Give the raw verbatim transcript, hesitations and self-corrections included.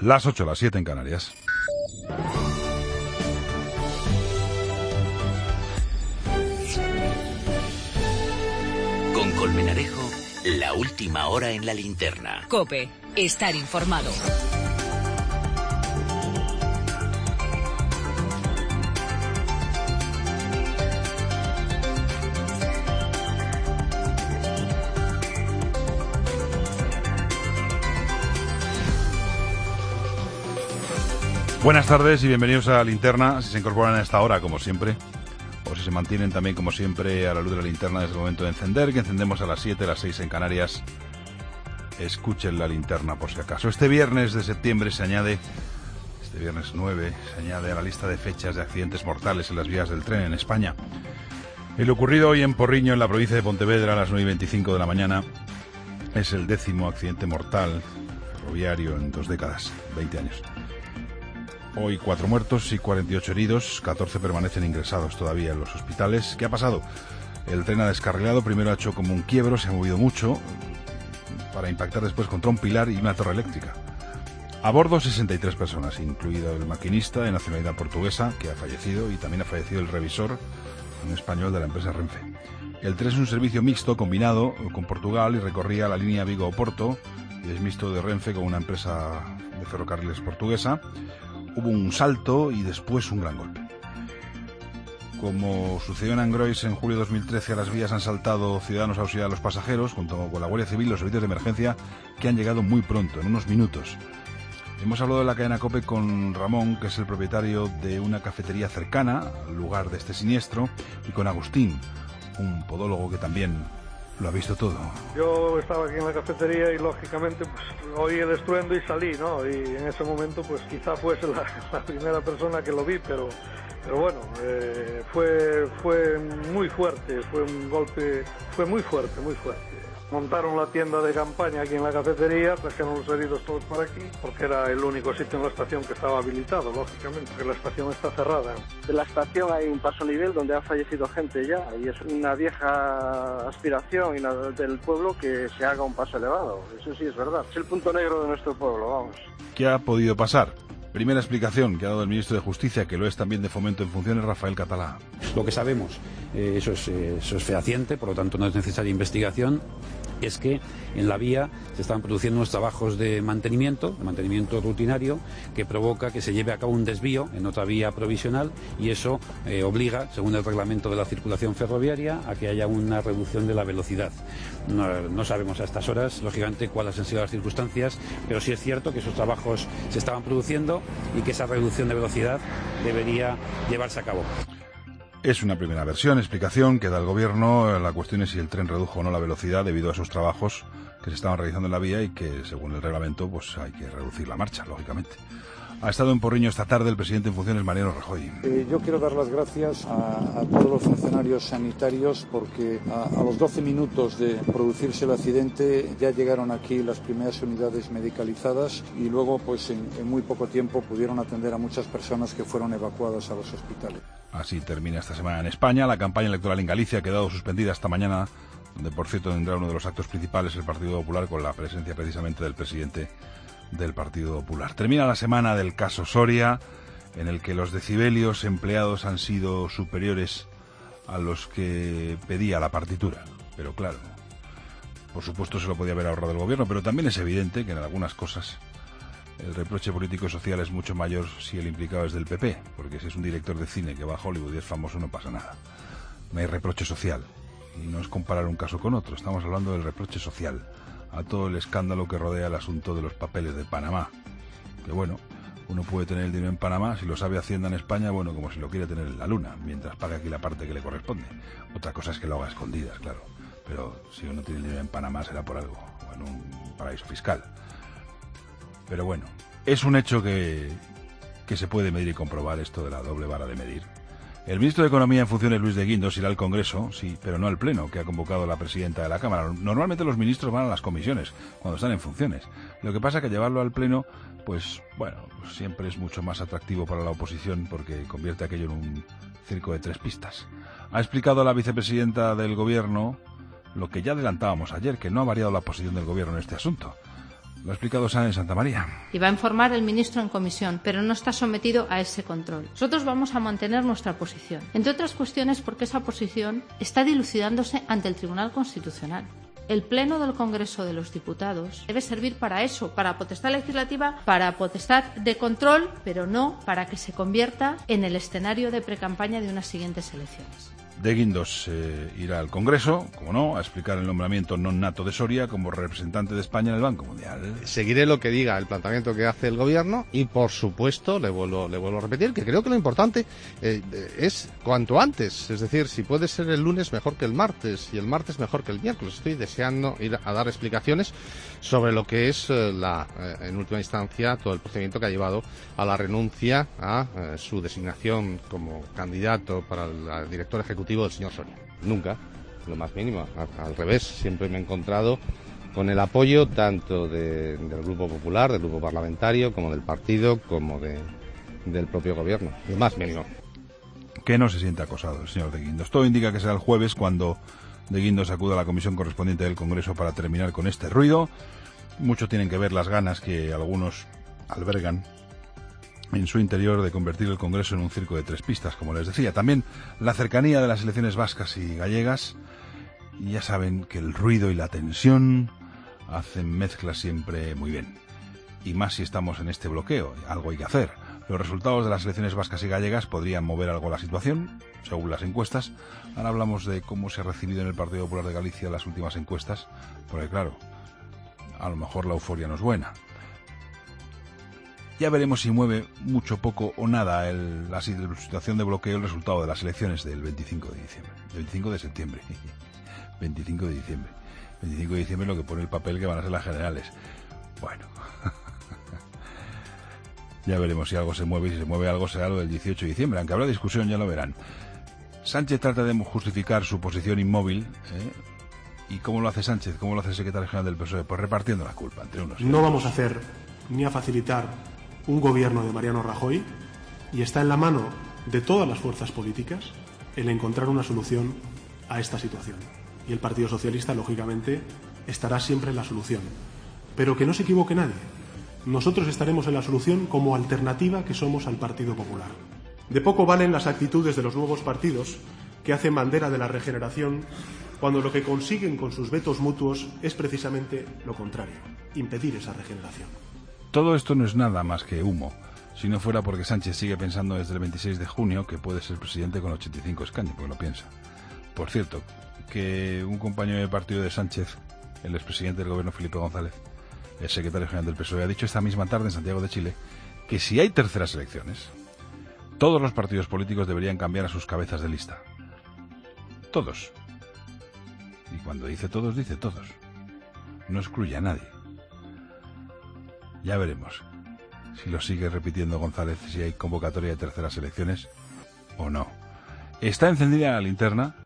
Las ocho, las siete en Canarias. Con Colmenarejo, la última hora en la linterna. COPE, estar informado. Buenas tardes y bienvenidos a la linterna. Si se incorporan a esta hora, como siempre, o si se mantienen también, como siempre, a la luz de la linterna desde el momento de encender, que encendemos a las siete, a las seis en Canarias, escuchen la linterna por si acaso. Este viernes de septiembre se añade, este viernes nueve, se añade a la lista de fechas de accidentes mortales en las vías del tren en España. El ocurrido hoy en Porriño, en la provincia de Pontevedra, a las nueve y veinticinco de la mañana, es el décimo accidente mortal ferroviario en dos décadas, veinte años. Hoy cuatro muertos y cuarenta y ocho heridos, catorce permanecen ingresados todavía en los hospitales. ¿Qué ha pasado? El tren ha descarrilado, primero ha hecho como un quiebro, se ha movido mucho, para impactar después contra un pilar y una torre eléctrica. A bordo sesenta y tres personas, incluido el maquinista de nacionalidad portuguesa, que ha fallecido, y también ha fallecido el revisor, un español de la empresa Renfe. El tren es un servicio mixto combinado con Portugal y recorría la línea Vigo-Oporto, y es mixto de Renfe con una empresa de ferrocarriles portuguesa. Hubo un salto y después un gran golpe. Como sucedió en Angrois en julio de dos mil trece, a las vías han saltado ciudadanos a auxiliar a los pasajeros, junto con la Guardia Civil y los servicios de emergencia, que han llegado muy pronto, en unos minutos. Hemos hablado de la cadena COPE con Ramón, que es el propietario de una cafetería cercana al lugar de este siniestro, y con Agustín, un podólogo que también lo ha visto todo. Yo estaba aquí en la cafetería y lógicamente pues oí el estruendo y salí, ¿no? Y en ese momento pues quizá fuese la, la primera persona que lo vi, pero pero bueno, eh, fue fue muy fuerte, fue un golpe, fue muy fuerte, muy fuerte. Montaron la tienda de campaña aquí en la cafetería, trajeron los heridos todos para aquí, porque era el único sitio en la estación que estaba habilitado, lógicamente, porque la estación está cerrada. De la estación hay un paso nivel donde ha fallecido gente ya, y es una vieja aspiración del pueblo que se haga un paso elevado, eso sí es verdad. Es el punto negro de nuestro pueblo, vamos. ¿Qué ha podido pasar? Primera explicación que ha dado el ministro de Justicia, que lo es también de Fomento en Funciones, Rafael Catalá. Lo que sabemos, eh, eso, es, eh, eso es fehaciente, por lo tanto no es necesaria investigación, es que en la vía se están produciendo unos trabajos de mantenimiento, de mantenimiento rutinario, que provoca que se lleve a cabo un desvío en otra vía provisional y eso eh, obliga, según el reglamento de la circulación ferroviaria, a que haya una reducción de la velocidad. No, no sabemos a estas horas, lógicamente, cuáles han sido las circunstancias, pero sí es cierto que esos trabajos se estaban produciendo y que esa reducción de velocidad debería llevarse a cabo. Es una primera versión, explicación que da el gobierno. La cuestión es si el tren redujo o no la velocidad debido a esos trabajos que se estaban realizando en la vía y que, según el reglamento, pues hay que reducir la marcha, lógicamente. Ha estado en Porriño esta tarde el presidente en funciones, Mariano Rajoy. Eh, yo quiero dar las gracias a, a todos los funcionarios sanitarios porque a, a los doce minutos de producirse el accidente ya llegaron aquí las primeras unidades medicalizadas y luego pues en, en muy poco tiempo pudieron atender a muchas personas que fueron evacuadas a los hospitales. Así termina esta semana en España. La campaña electoral en Galicia ha quedado suspendida esta mañana, donde por cierto tendrá uno de los actos principales el Partido Popular con la presencia precisamente del presidente del Partido Popular. Termina la semana del caso Soria, en el que los decibelios empleados han sido superiores a los que pedía la partitura. Pero claro, por supuesto se lo podía haber ahorrado el gobierno, pero también es evidente que en algunas cosas el reproche político y social es mucho mayor si el implicado es del P P, porque si es un director de cine que va a Hollywood y es famoso no pasa nada. No hay reproche social, y no es comparar un caso con otro, estamos hablando del reproche social a todo el escándalo que rodea el asunto de los papeles de Panamá. Que bueno, uno puede tener el dinero en Panamá, si lo sabe Hacienda en España, bueno, como si lo quiere tener en la Luna, mientras pague aquí la parte que le corresponde. Otra cosa es que lo haga a escondidas, claro. Pero si uno tiene el dinero en Panamá será por algo, o en un paraíso fiscal. Pero bueno, es un hecho que, que se puede medir y comprobar esto de la doble vara de medir. El ministro de Economía en funciones, Luis de Guindos, irá al Congreso, sí, pero no al Pleno, que ha convocado la presidenta de la Cámara. Normalmente los ministros van a las comisiones, cuando están en funciones. Lo que pasa es que llevarlo al Pleno, pues, bueno, pues siempre es mucho más atractivo para la oposición, porque convierte aquello en un circo de tres pistas. Ha explicado la vicepresidenta del Gobierno lo que ya adelantábamos ayer, que no ha variado la posición del Gobierno en este asunto. Lo ha explicado Sáenz Santamaría. Y va a informar el ministro en comisión, pero no está sometido a ese control. Nosotros vamos a mantener nuestra posición, entre otras cuestiones porque esa posición está dilucidándose ante el Tribunal Constitucional. El Pleno del Congreso de los Diputados debe servir para eso, para potestad legislativa, para potestad de control, pero no para que se convierta en el escenario de precampaña de unas siguientes elecciones. De Guindos eh, irá al Congreso, como no, a explicar el nombramiento non nato de Soria como representante de España en el Banco Mundial. Seguiré lo que diga el planteamiento que hace el Gobierno y, por supuesto, le vuelvo, le vuelvo a repetir que creo que lo importante eh, es cuanto antes. Es decir, si puede ser el lunes mejor que el martes y el martes mejor que el miércoles. Estoy deseando ir a dar explicaciones sobre lo que es, eh, la, eh, en última instancia, todo el procedimiento que ha llevado a la renuncia a eh, su designación como candidato para el director ejecutivo del señor Soria. Nunca, lo más mínimo, al revés, siempre me he encontrado con el apoyo tanto de, del Grupo Popular, del Grupo Parlamentario, como del partido, como de, del propio Gobierno, lo más mínimo. Que no se siente acosado el señor de Guindos. Todo indica que será el jueves cuando de Guindos acuda a la comisión correspondiente del Congreso para terminar con este ruido. Mucho tienen que ver las ganas que algunos albergan en su interior de convertir el Congreso en un circo de tres pistas, como les decía. También la cercanía de las elecciones vascas y gallegas, y ya saben que el ruido y la tensión hacen mezcla siempre muy bien. Y más si estamos en este bloqueo, algo hay que hacer. Los resultados de las elecciones vascas y gallegas podrían mover algo la situación, según las encuestas. Ahora hablamos de cómo se ha recibido en el Partido Popular de Galicia las últimas encuestas, porque claro, a lo mejor la euforia no es buena. Ya veremos si mueve mucho, poco o nada el, la situación de bloqueo el resultado de las elecciones del veinticinco de diciembre. veinticinco de septiembre. veinticinco de diciembre. veinticinco de diciembre es lo que pone el papel que van a ser las generales. Bueno. Ya veremos si algo se mueve. Si se mueve algo será lo del dieciocho de diciembre. Aunque habrá discusión, ya lo verán. Sánchez trata de justificar su posición inmóvil. ¿eh? ¿Y cómo lo hace Sánchez? ¿Cómo lo hace el secretario general del P S O E? Pues repartiendo la culpa entre unos y No vamos a hacer ni a facilitar un gobierno de Mariano Rajoy, y está en la mano de todas las fuerzas políticas el encontrar una solución a esta situación. Y el Partido Socialista, lógicamente, estará siempre en la solución. Pero que no se equivoque nadie. Nosotros estaremos en la solución como alternativa que somos al Partido Popular. De poco valen las actitudes de los nuevos partidos que hacen bandera de la regeneración cuando lo que consiguen con sus vetos mutuos es precisamente lo contrario, impedir esa regeneración. Todo esto no es nada más que humo, si no fuera porque Sánchez sigue pensando desde el veintiséis de junio que puede ser presidente con ochenta y cinco escaños, porque lo piensa. Por cierto, que un compañero de partido de Sánchez, el expresidente del gobierno Felipe González, el secretario general del P S O E, ha dicho esta misma tarde en Santiago de Chile que si hay terceras elecciones, todos los partidos políticos deberían cambiar a sus cabezas de lista. Todos. Y cuando dice todos, dice todos. No excluye a nadie. Ya veremos si lo sigue repitiendo González, si hay convocatoria de terceras elecciones o no. Está encendida la linterna